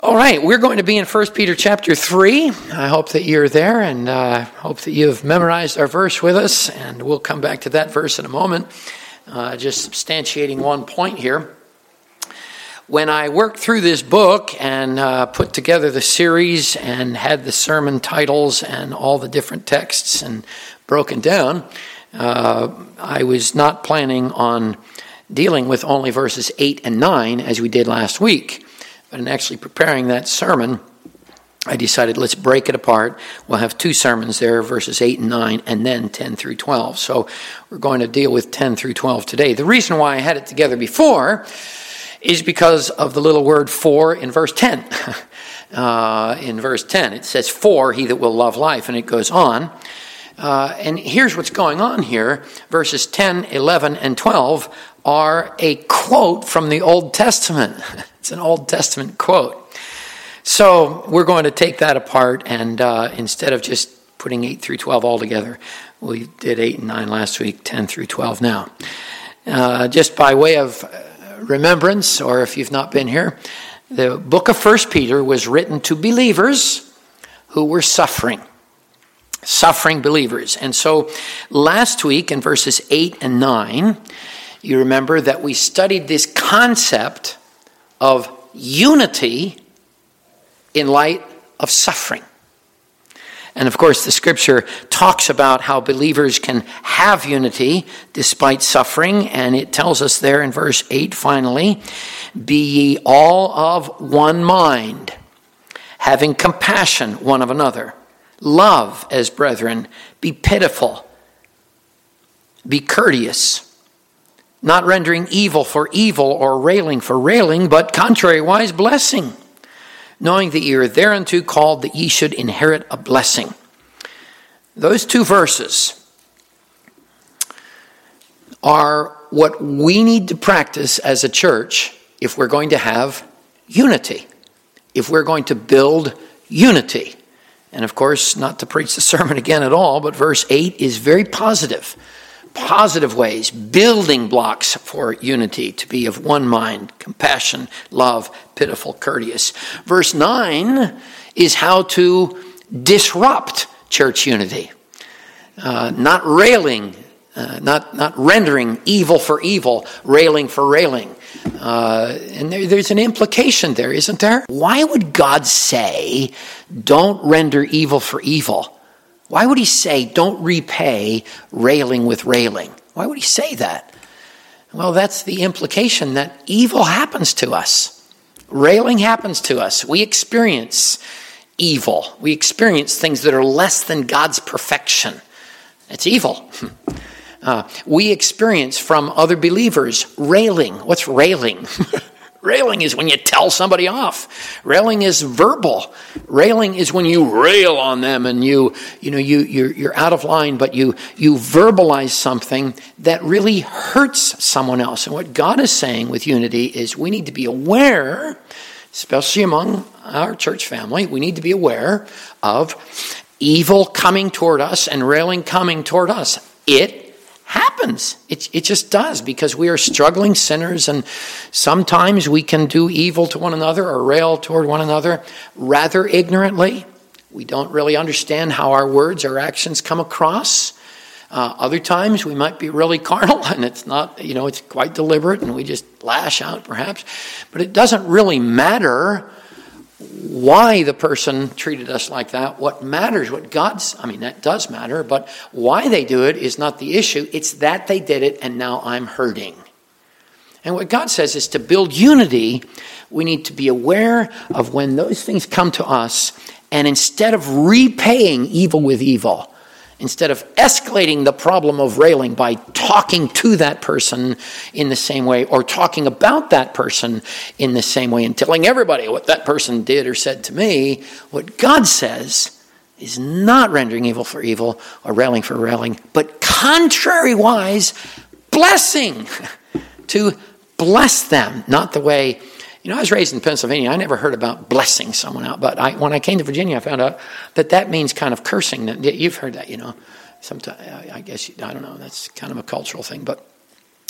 All right, we're going to be in 1 Peter chapter 3. I hope that you're there and hope that you've memorized our verse with us. And we'll come back to that verse in a moment, just substantiating one point here. When I worked through this book and put together the series and had the sermon titles and all the different texts and broken down, I was not planning on dealing with only verses 8 and 9 as we did last week. But in actually preparing that sermon, I decided let's break it apart. We'll have two sermons there, verses 8 and 9, and then 10 through 12. So we're going to deal with 10 through 12 today. The reason why I had it together before is because of the little word for in verse 10. In verse 10, it says, "For he that will love life," and it goes on. And here's what's going on here. Verses 10, 11, and 12 are a quote from the Old Testament. It's an Old Testament quote. So we're going to take that apart, and instead of just putting 8 through 12 all together, we did 8 and 9 last week, 10 through 12 now. Just by way of remembrance, or if you've not been here, the book of 1 Peter was written to believers who were suffering believers. And so last week in verses 8 and 9, you remember that we studied this concept of unity in light of suffering. And of course, the scripture talks about how believers can have unity despite suffering. And it tells us there in verse 8, finally, "Be ye all of one mind, having compassion one of another. Love as brethren, be pitiful, be courteous, not rendering evil for evil or railing for railing, but contrariwise blessing, knowing that ye are thereunto called that ye should inherit a blessing." Those two verses are what we need to practice as a church if we're going to have unity, if we're going to build unity. And of course, not to preach the sermon again at all, but verse 8 is very positive ways, building blocks for unity, to be of one mind, compassion, love, pitiful, courteous. Verse 9 is how to disrupt church unity, not railing, not rendering evil for evil, railing for railing. And there's an implication there, isn't there? Why would God say, don't render evil for evil? Why would he say, don't repay railing with railing? Why would he say that? Well, that's the implication that evil happens to us. Railing happens to us. We experience evil. We experience things that are less than God's perfection. It's evil. We experience from other believers railing. What's railing? Railing is when you tell somebody off. Railing is verbal. Railing is when you rail on them and you're out of line, but you verbalize something that really hurts someone else. And what God is saying with unity is we need to be aware, especially among our church family, we need to be aware of evil coming toward us and railing coming toward us. It happens. It just does, because we are struggling sinners, and sometimes we can do evil to one another or rail toward one another rather ignorantly. We don't really understand how our words or actions come across. Other times we might be really carnal, and it's not, it's quite deliberate, and we just lash out perhaps. But it doesn't really matter why the person treated us like that. What matters, that does matter, but why they do it is not the issue. It's that they did it and now I'm hurting. And what God says is to build unity, we need to be aware of when those things come to us, and instead of repaying evil with evil, instead of escalating the problem of railing by talking to that person in the same way, or talking about that person in the same way and telling everybody what that person did or said to me, what God says is not rendering evil for evil or railing for railing, but contrariwise blessing, to bless them. Not the way, I was raised in Pennsylvania. I never heard about blessing someone out. But when I came to Virginia, I found out that means kind of cursing. You've heard that, Sometimes, I guess, I don't know. That's kind of a cultural thing. But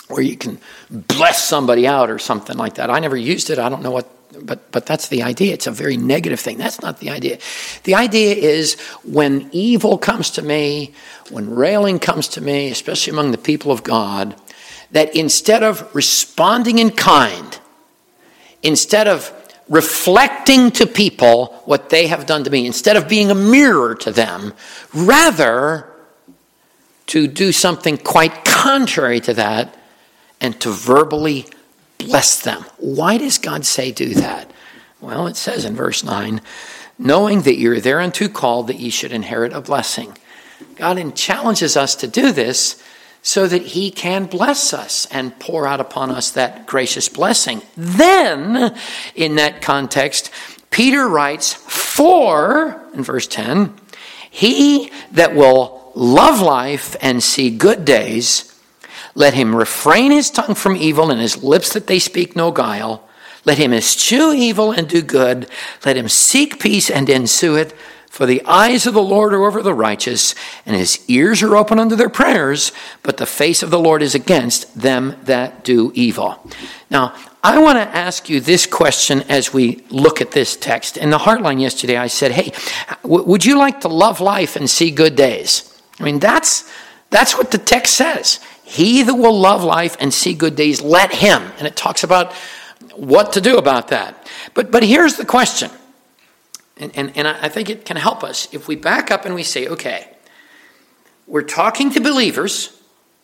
where you can bless somebody out or something like that. I never used it. I don't know what, but that's the idea. It's a very negative thing. That's not the idea. The idea is when evil comes to me, when railing comes to me, especially among the people of God, that instead of responding in kind, instead of reflecting to people what they have done to me, instead of being a mirror to them, rather to do something quite contrary to that and to verbally bless them. Why does God say do that? Well, it says in verse 9, knowing that you're thereunto called that ye should inherit a blessing. God challenges us to do this so that he can bless us and pour out upon us that gracious blessing. Then, in that context, Peter writes, for, in verse 10, he that will love life and see good days, let him refrain his tongue from evil and his lips that they speak no guile. Let him eschew evil and do good. Let him seek peace and ensue it. For the eyes of the Lord are over the righteous, and his ears are open unto their prayers, but the face of the Lord is against them that do evil. Now, I want to ask you this question as we look at this text. In the Heartline yesterday, I said, hey, would you like to love life and see good days? I mean, that's what the text says. He that will love life and see good days, let him. And it talks about what to do about that. But here's the question. And I think it can help us if we back up and we say, okay, we're talking to believers.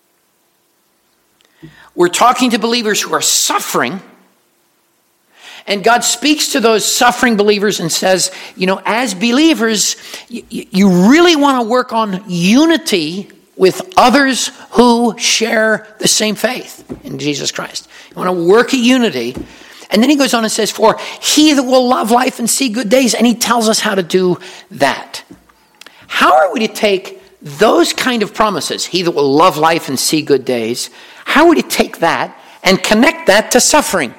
We're talking to believers who are suffering. And God speaks to those suffering believers and says, as believers, you really want to work on unity with others who share the same faith in Jesus Christ. You want to work at unity. And then he goes on and says, for he that will love life and see good days. And he tells us how to do that. How are we to take those kind of promises, he that will love life and see good days, how are we to take that and connect that to suffering?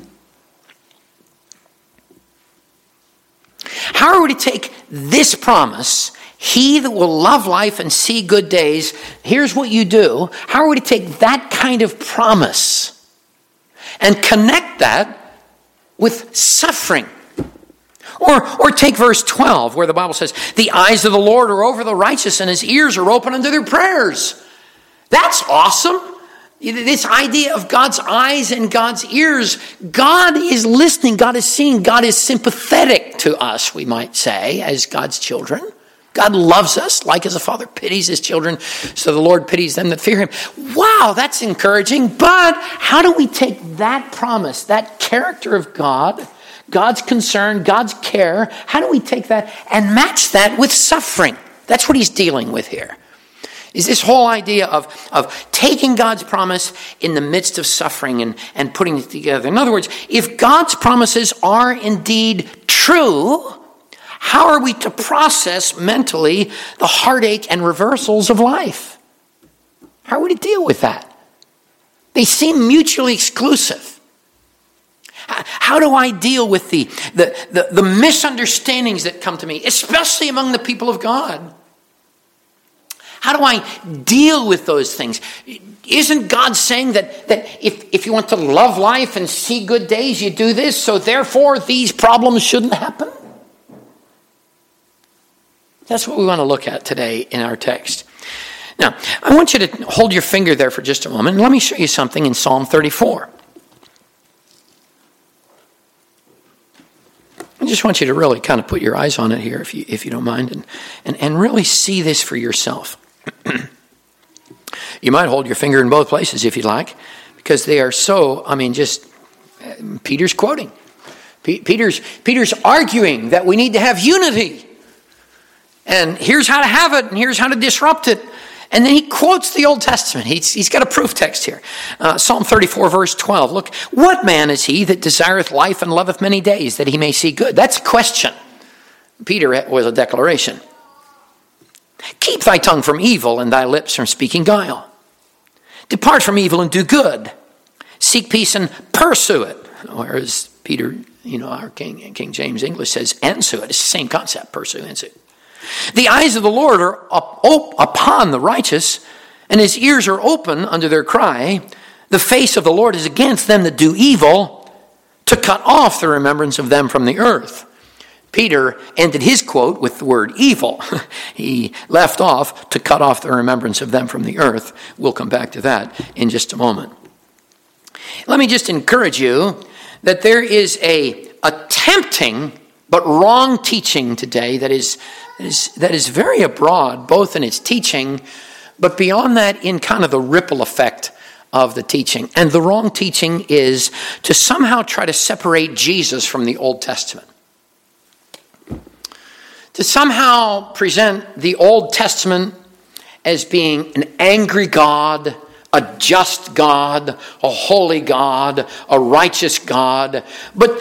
How are we to take this promise, he that will love life and see good days, here's what you do. How are we to take that kind of promise and connect that with suffering? Or take verse 12 where the Bible says, the eyes of the Lord are over the righteous and his ears are open unto their prayers. That's awesome. This idea of God's eyes and God's ears, God is listening, God is seeing, God is sympathetic to us, we might say, as God's children. God loves us like as a father pities his children, so the Lord pities them that fear him. Wow, that's encouraging. But how do we take that promise, that character of God, God's concern, God's care, how do we take that and match that with suffering? That's what he's dealing with here. Is this whole idea of taking God's promise in the midst of suffering and putting it together. In other words, if God's promises are indeed true, how are we to process mentally the heartache and reversals of life? How are we to deal with that? They seem mutually exclusive. How do I deal with the misunderstandings that come to me, especially among the people of God? How do I deal with those things? Isn't God saying that if you want to love life and see good days, you do this, so therefore these problems shouldn't happen? That's what we want to look at today in our text. Now, I want you to hold your finger there for just a moment, and let me show you something in Psalm 34. I just want you to really kind of put your eyes on it here, if you don't mind, and really see this for yourself. You might hold your finger in both places if you'd like, because they are so, Peter's quoting. Peter's arguing that we need to have unity. And here's how to have it, and here's how to disrupt it. And then he quotes the Old Testament. He's got a proof text here. Psalm 34, verse 12. Look, what man is he that desireth life and loveth many days, that he may see good? That's a question. Peter was a declaration. Keep thy tongue from evil and thy lips from speaking guile. Depart from evil and do good. Seek peace and pursue it. Whereas Peter, our King James English says ensue it. It's the same concept, pursue, ensue. The eyes of the Lord are upon the righteous, and his ears are open unto their cry. The face of the Lord is against them that do evil, to cut off the remembrance of them from the earth. Peter ended his quote with the word evil. He left off to cut off the remembrance of them from the earth. We'll come back to that in just a moment. Let me just encourage you that there is a tempting but wrong teaching today that is very abroad, both in its teaching, but beyond that in kind of the ripple effect of the teaching. And the wrong teaching is to somehow try to separate Jesus from the Old Testament. To somehow present the Old Testament as being an angry God, a just God, a holy God, a righteous God. But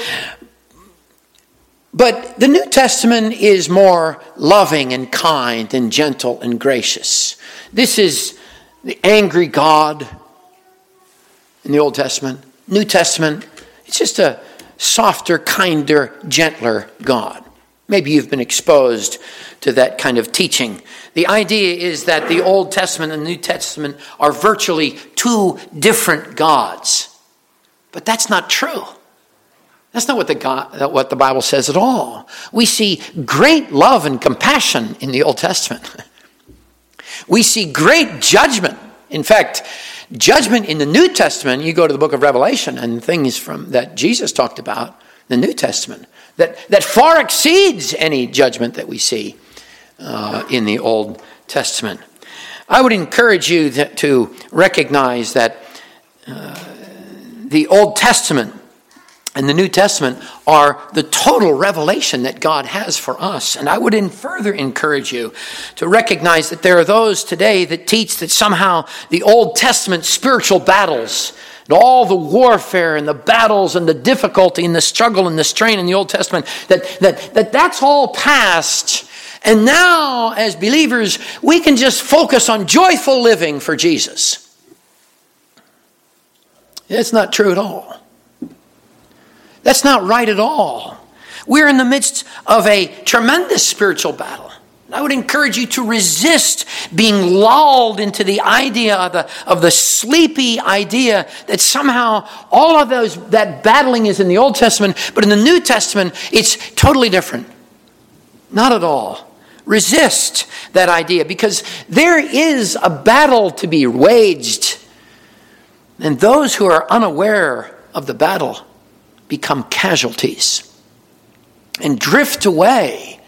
the New Testament is more loving and kind and gentle and gracious. This is the angry God in the Old Testament. New Testament, it's just a softer, kinder, gentler God. Maybe you've been exposed to that kind of teaching. The idea is that the Old Testament and the New Testament are virtually two different gods. But that's not true. That's not what the Bible says at all. We see great love and compassion in the Old Testament. We see great judgment. In fact, judgment in the New Testament, you go to the book of Revelation and things that Jesus talked about, the New Testament, that far exceeds any judgment that we see in the Old Testament. I would encourage you to recognize that the Old Testament and the New Testament are the total revelation that God has for us. And I would further encourage you to recognize that there are those today that teach that somehow the Old Testament spiritual battles and all the warfare and the battles and the difficulty and the struggle and the strain in the Old Testament, that's all past. And now, as believers, we can just focus on joyful living for Jesus. That's not true at all. That's not right at all. We're in the midst of a tremendous spiritual battle. I would encourage you to resist being lulled into the idea of the sleepy idea that somehow all of that battling is in the Old Testament, but in the New Testament, it's totally different. Not at all. Resist that idea, because there is a battle to be waged, and those who are unaware of the battle become casualties and drift away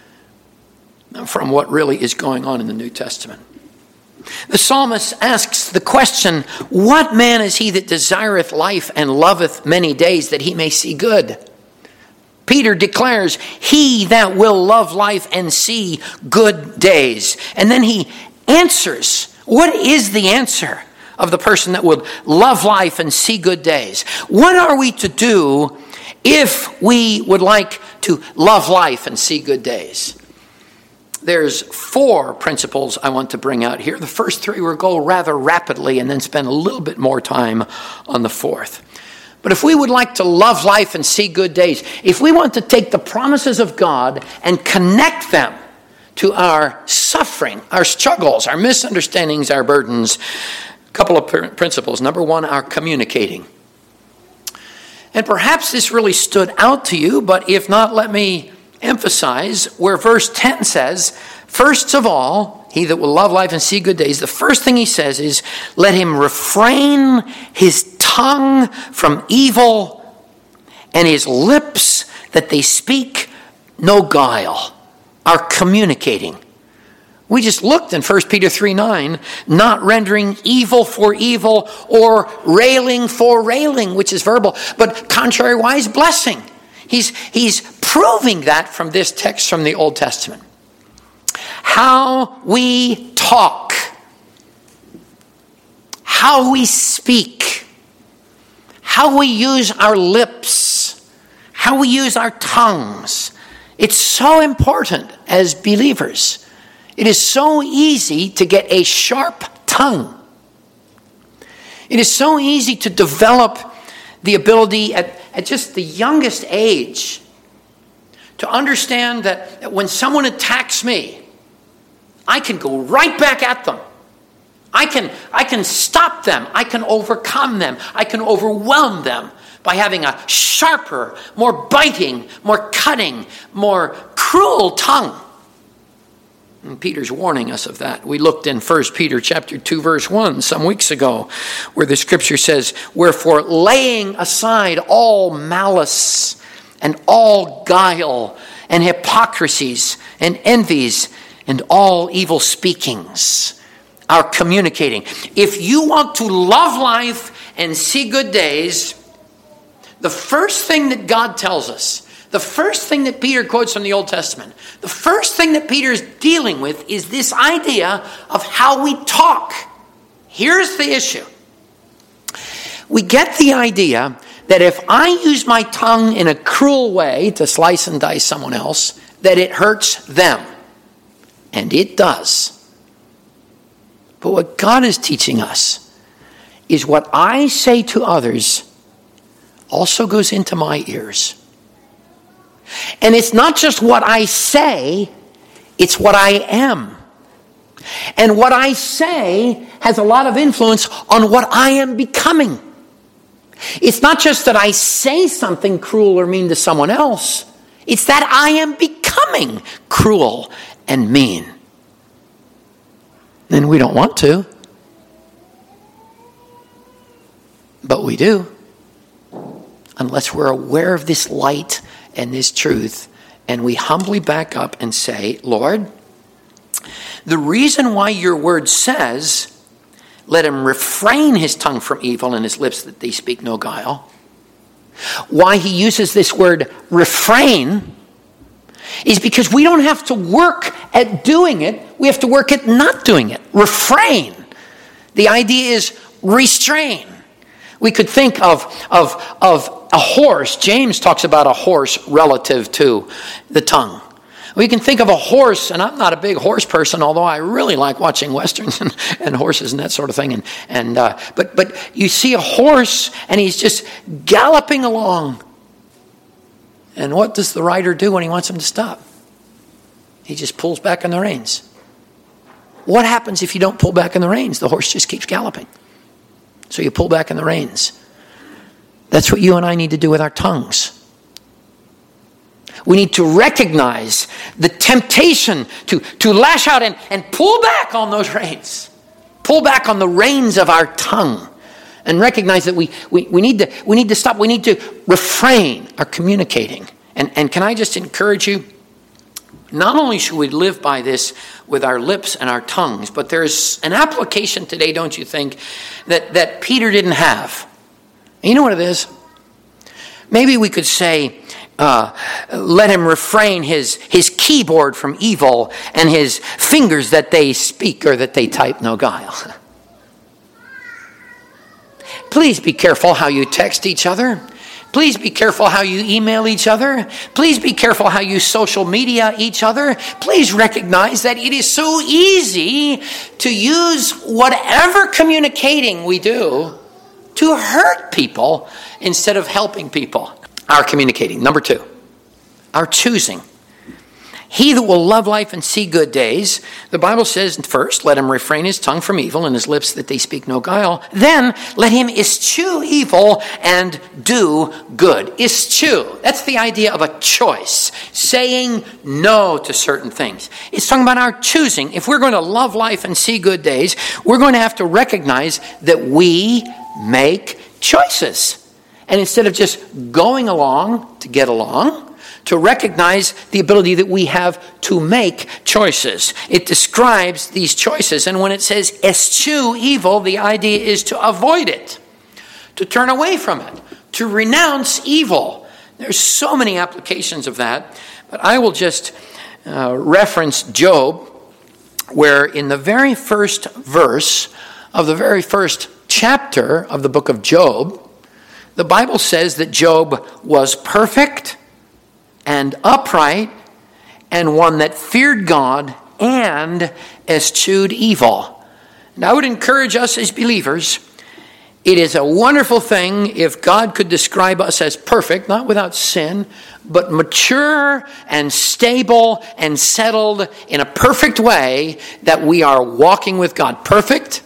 from what really is going on in the New Testament. The psalmist asks the question, "What man is he that desireth life and loveth many days, that he may see good?" Peter declares, "He that will love life and see good days." And then he answers, what is the answer of the person that would love life and see good days? What are we to do if we would like to love life and see good days? There's 4 principles I want to bring out here. The first 3 will go rather rapidly and then spend a little bit more time on the 4th. But if we would like to love life and see good days, if we want to take the promises of God and connect them to our suffering, our struggles, our misunderstandings, our burdens, a couple of principles. Number 1, our communicating. And perhaps this really stood out to you, but if not, let me emphasize where verse 10 says, first of all, he that will love life and see good days, the first thing he says is, let him refrain his tongue from evil and his lips that they speak no guile. Our communicating. We just looked in 1 Peter 3:9, not rendering evil for evil or railing for railing, which is verbal, but contrariwise blessing. He's proving that from this text from the Old Testament. How we talk, how we speak, how we use our lips, how we use our tongues. It's so important as believers. It is so easy to get a sharp tongue. It is so easy to develop the ability at just the youngest age to understand that when someone attacks me, I can go right back at them. I can stop them. I can overcome them. I can overwhelm them by having a sharper, more biting, more cutting, more cruel tongue. And Peter's warning us of that. We looked in 1 Peter chapter 2, verse 1 some weeks ago, where the scripture says, "Wherefore, laying aside all malice and all guile and hypocrisies and envies and all evil speakings," our communicating. If you want to love life and see good days, the first thing that God tells us, the first thing that Peter quotes from the Old Testament, the first thing that Peter is dealing with is this idea of how we talk. Here's the issue. We get the idea that if I use my tongue in a cruel way to slice and dice someone else, that it hurts them. And it does. But what God is teaching us is what I say to others also goes into my ears. And it's not just what I say, it's what I am. And what I say has a lot of influence on what I am becoming. It's not just that I say something cruel or mean to someone else. It's that I am becoming cruel and mean. And we don't want to. But we do. Unless we're aware of this light and this truth, and we humbly back up and say, "Lord, the reason why your word says, let him refrain his tongue from evil and his lips that they speak no guile," why he uses this word refrain is because we don't have to work at doing it. We have to work at not doing it. Refrain. The idea is restrain. We could think of a horse. James talks about a horse relative to the tongue. We can think of a horse, and I'm not a big horse person, although I really like watching westerns and horses and that sort of thing. But you see a horse, and he's just galloping along. And what does the rider do when he wants him to stop? He just pulls back on the reins. What happens if you don't pull back on the reins? The horse just keeps galloping. So you pull back on the reins. That's what you and I need to do with our tongues. We need to recognize the temptation to lash out and pull back on those reins. Pull back on the reins of our tongue. And recognize that we need to stop. We need to refrain our communicating. And can I just encourage you? Not only should we live by this with our lips and our tongues, but there's an application today, don't you think, that Peter didn't have. And you know what it is? Maybe we could say, let him refrain his keyboard from evil and his fingers that they speak or that they type no guile. Please be careful how you text each other. Please be careful how you email each other. Please be careful how you social media each other. Please recognize that it is so easy to use whatever communicating we do to hurt people instead of helping people. Our communicating. Number 2, our choosing. He that will love life and see good days, the Bible says, first, let him refrain his tongue from evil and his lips that they speak no guile. Then, let him eschew evil and do good. Eschew. That's the idea of a choice. Saying no to certain things. It's talking about our choosing. If we're going to love life and see good days, we're going to have to recognize that we make choices. And instead of just going along to get along, to recognize the ability that we have to make choices. It describes these choices. And when it says eschew evil, the idea is to avoid it, to turn away from it, to renounce evil. There's so many applications of that. But I will just reference Job, where in the very first verse of the very first chapter of the book of Job, the Bible says that Job was perfect and upright, and one that feared God and eschewed evil. And I would encourage us as believers, it is a wonderful thing if God could describe us as perfect, not without sin, but mature and stable and settled in a perfect way, that we are walking with God. Perfect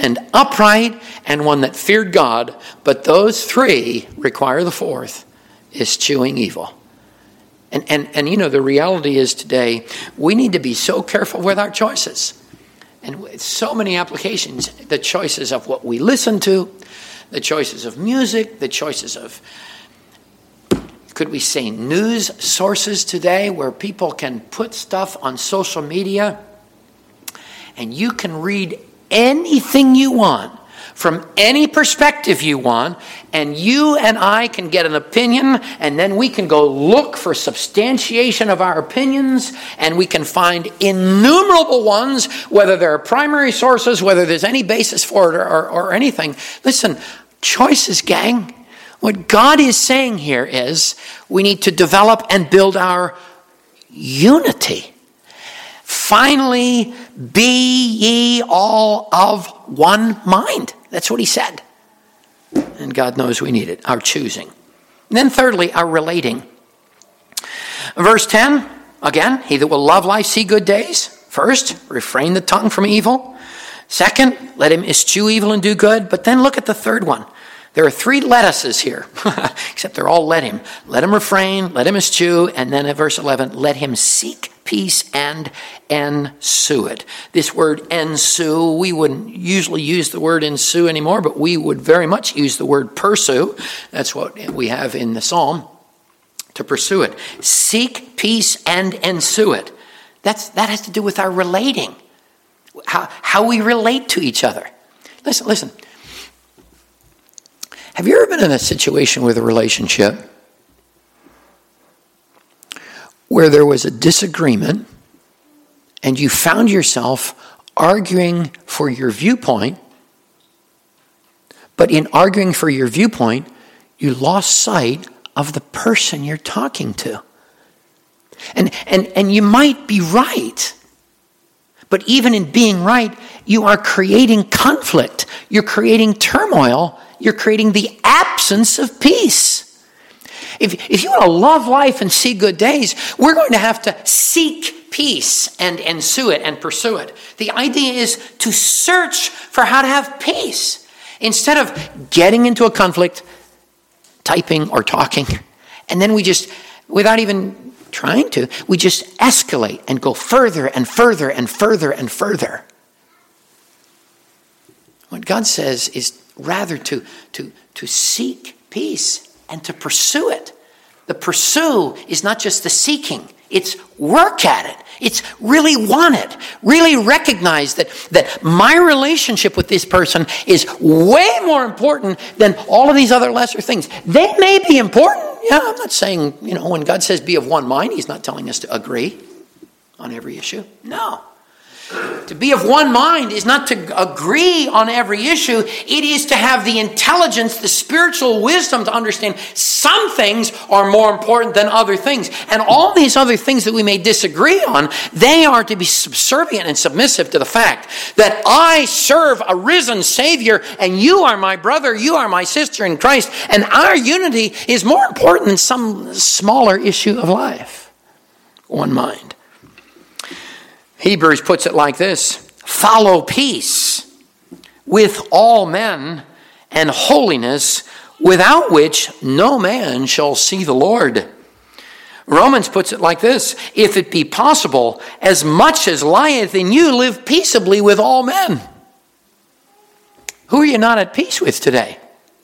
and upright, and one that feared God. But those three require the fourth, eschewing evil. And you know, the reality is today, we need to be so careful with our choices. And with so many applications, the choices of what we listen to, the choices of music, the choices of, could we say, news sources today, where people can put stuff on social media and you can read anything you want from any perspective you want, and you and I can get an opinion, and then we can go look for substantiation of our opinions, and we can find innumerable ones, whether they're primary sources, whether there's any basis for it or anything. Listen, choices, gang. What God is saying here is we need to develop and build our unity. Finally, be ye all of one mind. That's what he said. And God knows we need it, our choosing. And then thirdly, our relating. Verse 10, again, he that will love life, see good days. First, refrain the tongue from evil. Second, let him eschew evil and do good. But then look at the third one. There are three let uses here, except they're all let him. Let him refrain, let him eschew, and then at verse 11, let him seek peace and ensue it. This word ensue, we wouldn't usually use the word ensue anymore, but we would very much use the word pursue. That's what we have in the psalm, to pursue it. Seek peace and ensue it. That has to do with our relating, how we relate to each other. Listen. Have you ever been in a situation with a relationship where there was a disagreement and you found yourself arguing for your viewpoint, but in arguing for your viewpoint, you lost sight of the person you're talking to? And you might be right, but even in being right, you are creating conflict. You're creating turmoil. You're creating the absence of peace. If you want to love life and see good days, we're going to have to seek peace and ensue it and pursue it. The idea is to search for how to have peace instead of getting into a conflict, typing or talking, and then we just, without even trying to, we just escalate and go further and further and further and further. What God says is rather to seek peace and to pursue it. The pursue is not just the seeking. It's work at it. It's really want it. Really recognize that my relationship with this person is way more important than all of these other lesser things. They may be important. Yeah, I'm not saying, when God says be of one mind, he's not telling us to agree on every issue. No. To be of one mind is not to agree on every issue. It is to have the intelligence, the spiritual wisdom to understand some things are more important than other things. And all these other things that we may disagree on, they are to be subservient and submissive to the fact that I serve a risen Savior and you are my brother, you are my sister in Christ, and our unity is more important than some smaller issue of life. One mind. Hebrews puts it like this: follow peace with all men and holiness, without which no man shall see the Lord. Romans puts it like this: if it be possible, as much as lieth in you, live peaceably with all men. Who are you not at peace with today?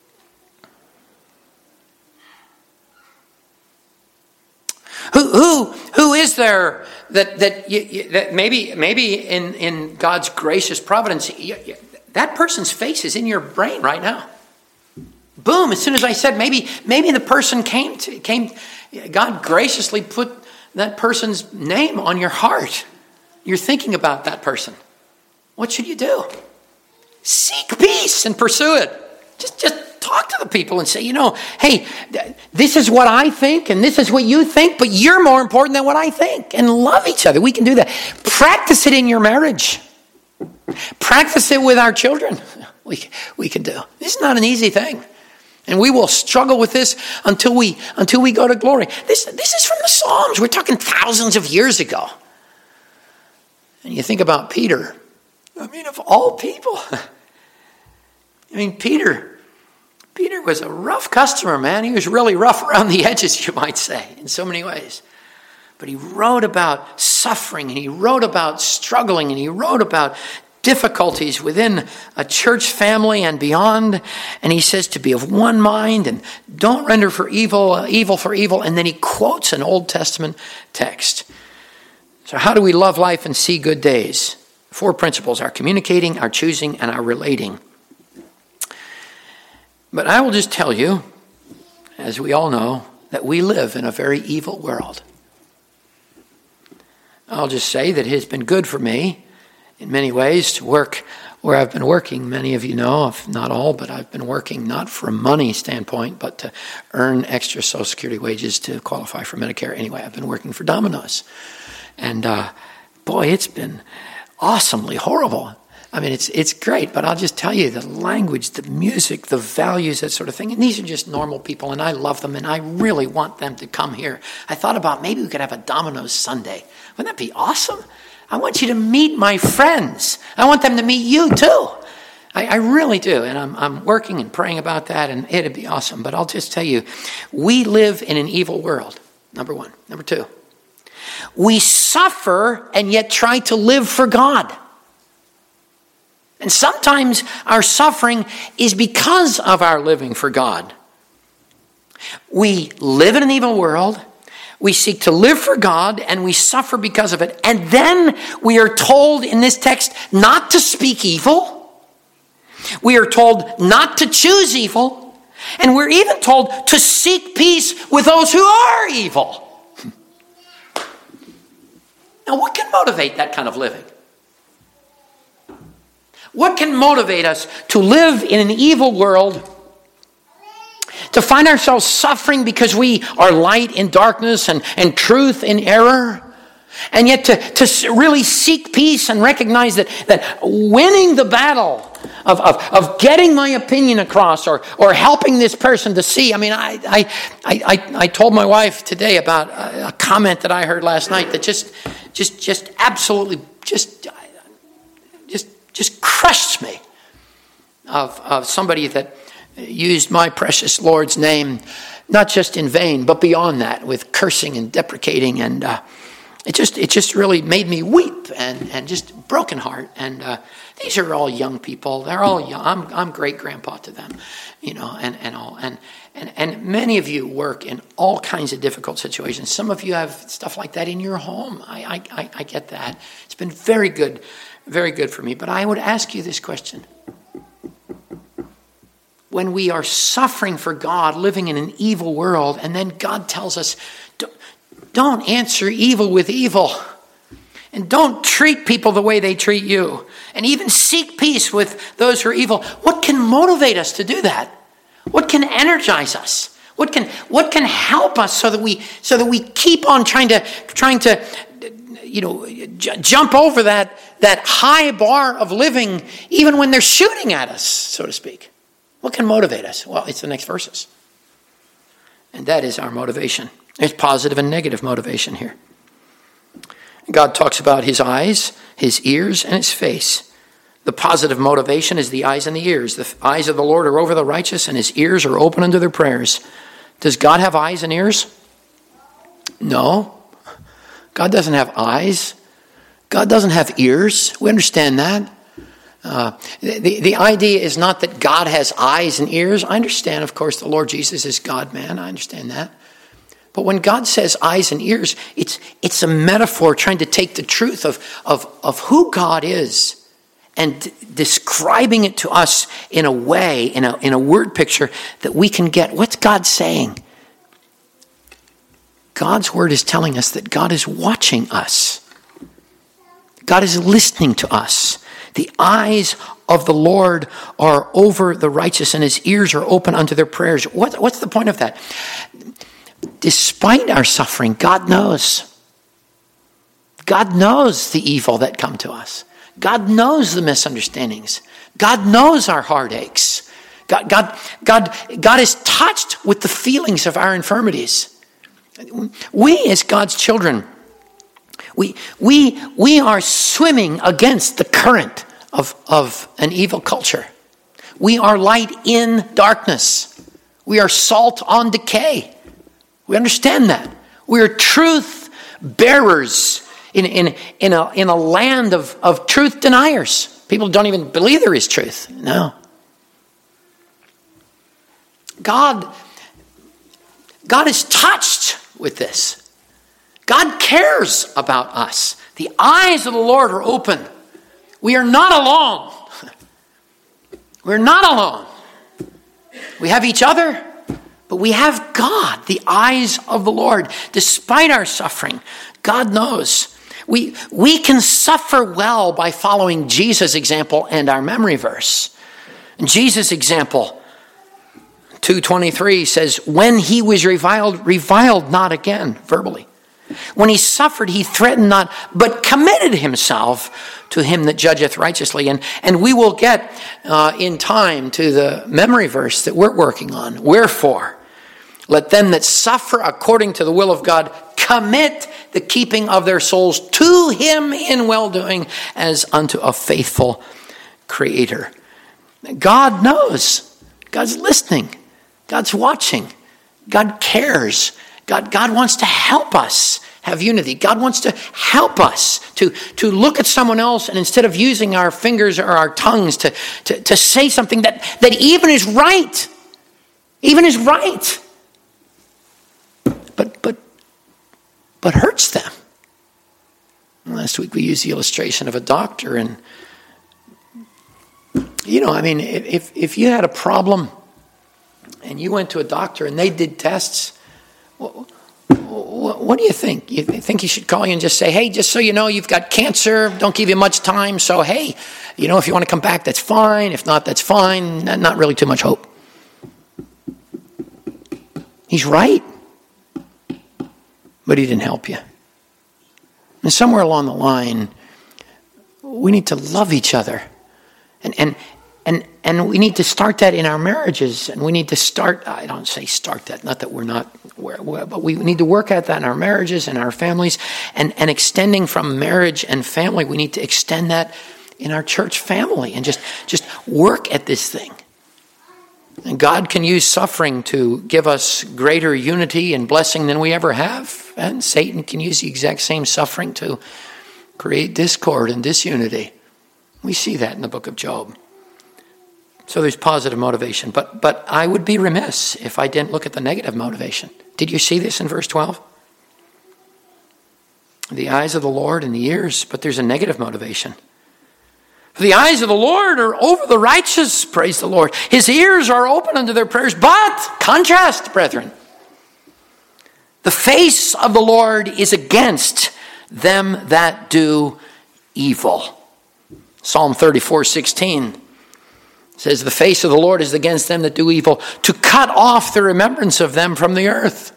Who is there that maybe in God's gracious providence, that person's face is in your brain right now? Boom! As soon as I said maybe the person came. God graciously put that person's name on your heart. You're thinking about that person. What should you do? Seek peace and pursue it. Just talk to the people and say, hey, this is what I think and this is what you think, but you're more important than what I think. And love each other. We can do that. Practice it in your marriage. Practice it with our children. We can do. This is not an easy thing. And we will struggle with this until we go to glory. This is from the Psalms. We're talking thousands of years ago. And you think about Peter. Of all people, I mean, Peter was a rough customer, man. He was really rough around the edges, you might say, in so many ways. But he wrote about suffering, and he wrote about struggling, and he wrote about difficulties within a church family and beyond. And he says to be of one mind and don't render for evil for evil. And then he quotes an Old Testament text. So how do we love life and see good days? 4 principles: our communicating, our choosing, and our relating. But I will just tell you, as we all know, that we live in a very evil world. I'll just say that it has been good for me in many ways to work where I've been working. Many of you know, if not all, but I've been working not from a money standpoint, but to earn extra Social Security wages to qualify for Medicare. Anyway, I've been working for Domino's. And boy, it's been awesomely horrible. I mean, it's great, but I'll just tell you, the language, the music, the values, that sort of thing, and these are just normal people, and I love them, and I really want them to come here. I thought about maybe we could have a Domino's Sunday. Wouldn't that be awesome? I want you to meet my friends. I want them to meet you too. I really do, and I'm working and praying about that, and it'd be awesome. But I'll just tell you, we live in an evil world, number one. Number two, we suffer and yet try to live for God. And sometimes our suffering is because of our living for God. We live in an evil world. We seek to live for God, and we suffer because of it. And then we are told in this text not to speak evil. We are told not to choose evil. And we're even told to seek peace with those who are evil. Now, what can motivate that kind of living? What can motivate us to live in an evil world, to find ourselves suffering because we are light in darkness and truth in error, and yet to really seek peace and recognize that winning the battle of getting my opinion across or helping this person to see. I mean, I told my wife today about a comment that I heard last night that just absolutely just crushed me, of somebody that used my precious Lord's name, not just in vain, but beyond that, with cursing and deprecating, and it just really made me weep and just broken heart. And these are all young people; they're all young. I'm great grandpa to them, you know, and all. And many of you work in all kinds of difficult situations. Some of you have stuff like that in your home. I get that. It's been very good for me. But I would ask you this question. When we are suffering for God, living in an evil world, and then God tells us, don't answer evil with evil. And don't treat people the way they treat you. And even seek peace with those who are evil. What can motivate us to do that? What can energize us? What can help us so that we keep on trying to jump over that high bar of living, even when they're shooting at us, so to speak? What can motivate us? Well, it's the next verses. And that is our motivation. There's positive and negative motivation here. God talks about his eyes, his ears, and his face. The positive motivation is the eyes and the ears. The eyes of the Lord are over the righteous, and his ears are open unto their prayers. Does God have eyes and ears? No. God doesn't have eyes. God doesn't have ears. We understand that. The idea is not that God has eyes and ears. I understand, of course, the Lord Jesus is God-man. I understand that. But when God says eyes and ears, it's a metaphor trying to take the truth of who God is and describing it to us in a way, in a word picture that we can get. What's God saying? God's word is telling us that God is watching us. God is listening to us. The eyes of the Lord are over the righteous, and his ears are open unto their prayers. What's the point of that? Despite our suffering, God knows. God knows the evil that come to us. God knows the misunderstandings. God knows our heartaches. God is touched with the feelings of our infirmities. We as God's children, we are swimming against the current of an evil culture. We are light in darkness. We are salt on decay. We understand that. We are truth bearers in a land of truth deniers. People don't even believe there is truth. No. God is touched with this. God cares about us. The eyes of the Lord are open. We are not alone. We're not alone. We have each other, but we have God, the eyes of the Lord. Despite our suffering, God knows. We can suffer well by following Jesus' example and our memory verse. And Jesus' example, 2:23 says, when he was reviled not again, verbally. When he suffered, he threatened not, but committed himself to him that judgeth righteously. And we will get in time to the memory verse that we're working on. Wherefore, let them that suffer according to the will of God commit the keeping of their souls to him in well-doing as unto a faithful Creator. God knows. God's listening. God's watching. God cares. God wants to help us have unity. God wants to help us to look at someone else and instead of using our fingers or our tongues to say something that even is right. Even is right. But hurts them. Last week we used the illustration of a doctor, and if you had a problem and you went to a doctor and they did tests, what do you think? You think he should call you and just say, hey, just so you know, you've got cancer, don't give you much time, so hey, if you want to come back, that's fine. If not, that's fine. Not really too much hope. He's right. But he didn't help you. And somewhere along the line, we need to love each other. And we need to start that in our marriages. And we need to start that, not that we're not, but we need to work at that in our marriages and our families. And extending from marriage and family, we need to extend that in our church family and just work at this thing. And God can use suffering to give us greater unity and blessing than we ever have. And Satan can use the exact same suffering to create discord and disunity. We see that in the book of Job. So there's positive motivation. But I would be remiss if I didn't look at the negative motivation. Did you see this in verse 12? The eyes of the Lord and the ears, but there's a negative motivation. For the eyes of the Lord are over the righteous, praise the Lord. His ears are open unto their prayers. But, contrast, brethren, the face of the Lord is against them that do evil. Psalm 34:16 says, the face of the Lord is against them that do evil, to cut off the remembrance of them from the earth.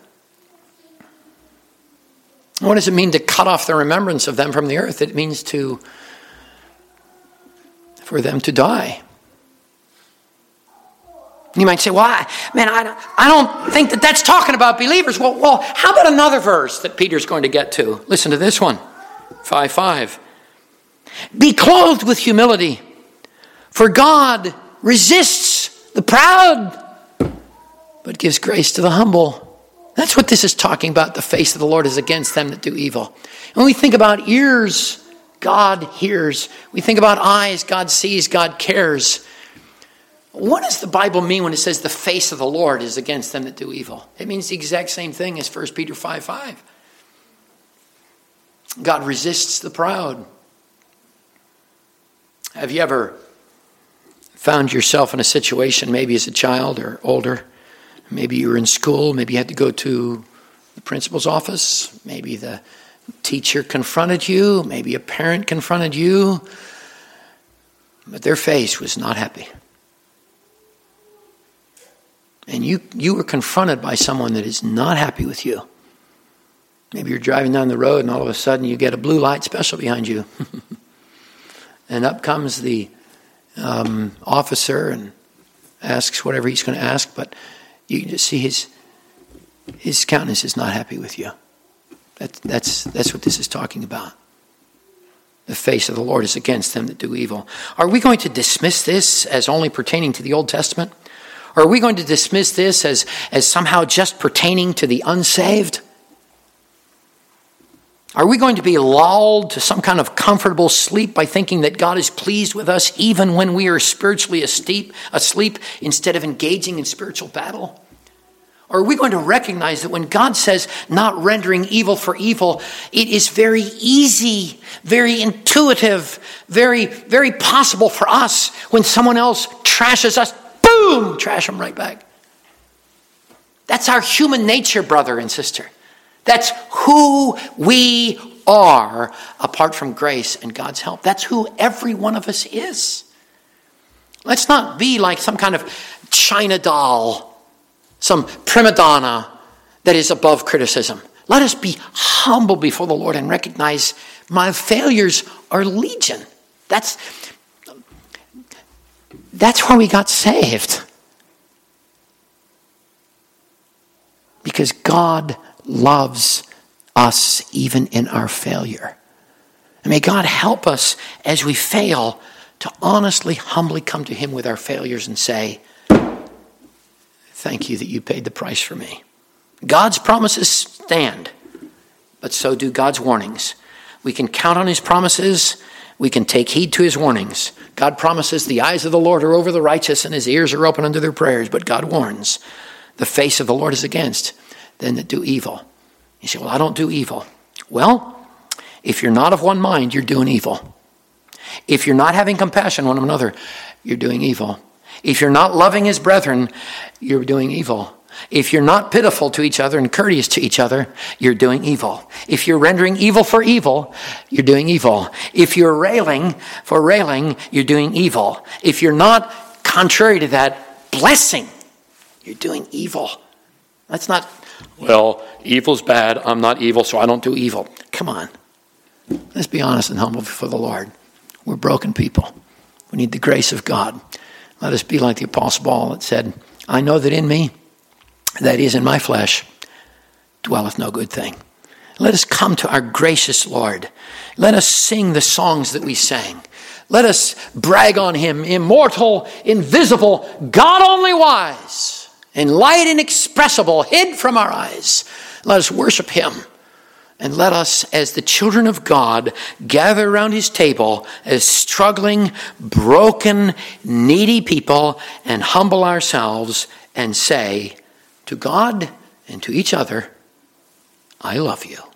What does it mean to cut off the remembrance of them from the earth? It means for them to die. You might say, well, I don't think that's talking about believers. Well, how about another verse that Peter's going to get to? Listen to this one, 5:5. Be clothed with humility, for God resists the proud, but gives grace to the humble. That's what this is talking about. The face of the Lord is against them that do evil. When we think about ears, God hears. We think about eyes, God sees, God cares. What does the Bible mean when it says the face of the Lord is against them that do evil? It means the exact same thing as 1 Peter 5:5. God resists the proud. Have you ever found yourself in a situation, maybe as a child or older? Maybe you were in school, maybe you had to go to the principal's office, maybe the teacher confronted you, maybe a parent confronted you, but their face was not happy. And you were confronted by someone that is not happy with you. Maybe you're driving down the road and all of a sudden you get a blue light special behind you. And up comes the officer and asks whatever he's going to ask, but you can just see his countenance is not happy with you. That's what this is talking about. The face of the Lord is against them that do evil. Are we going to dismiss this as only pertaining to the Old Testament? Or are we going to dismiss this as somehow just pertaining to the unsaved? Are we going to be lulled to some kind of comfortable sleep by thinking that God is pleased with us even when we are spiritually asleep instead of engaging in spiritual battle? Or are we going to recognize that when God says not rendering evil for evil, it is very easy, very intuitive, very, very possible for us when someone else trashes us, boom, trash them right back. That's our human nature, brother and sister. That's who we are apart from grace and God's help. That's who every one of us is. Let's not be like some kind of China doll, some prima donna that is above criticism. Let us be humble before the Lord and recognize my failures are legion. That's why we got saved. Because God loves us even in our failure. And may God help us as we fail to honestly, humbly come to him with our failures and say, thank you that you paid the price for me. God's promises stand, but so do God's warnings. We can count on his promises. We can take heed to his warnings. God promises the eyes of the Lord are over the righteous and his ears are open unto their prayers. But God warns, the face of the Lord is against them that do evil. You say, well, I don't do evil. Well, if you're not of one mind, you're doing evil. If you're not having compassion on one another, you're doing evil. If you're not loving his brethren, you're doing evil. If you're not pitiful to each other and courteous to each other, you're doing evil. If you're rendering evil for evil, you're doing evil. If you're railing for railing, you're doing evil. If you're not contrary to that, blessing, you're doing evil. That's not, well, evil's bad, I'm not evil, so I don't do evil. Come on. Let's be honest and humble before the Lord. We're broken people. We need the grace of God. Let us be like the Apostle Paul that said, I know that in me, that is in my flesh, dwelleth no good thing. Let us come to our gracious Lord. Let us sing the songs that we sang. Let us brag on him, immortal, invisible, God only wise, and light inexpressible, hid from our eyes. Let us worship him. And let us, as the children of God, gather around his table as struggling, broken, needy people and humble ourselves and say to God and to each other, I love you.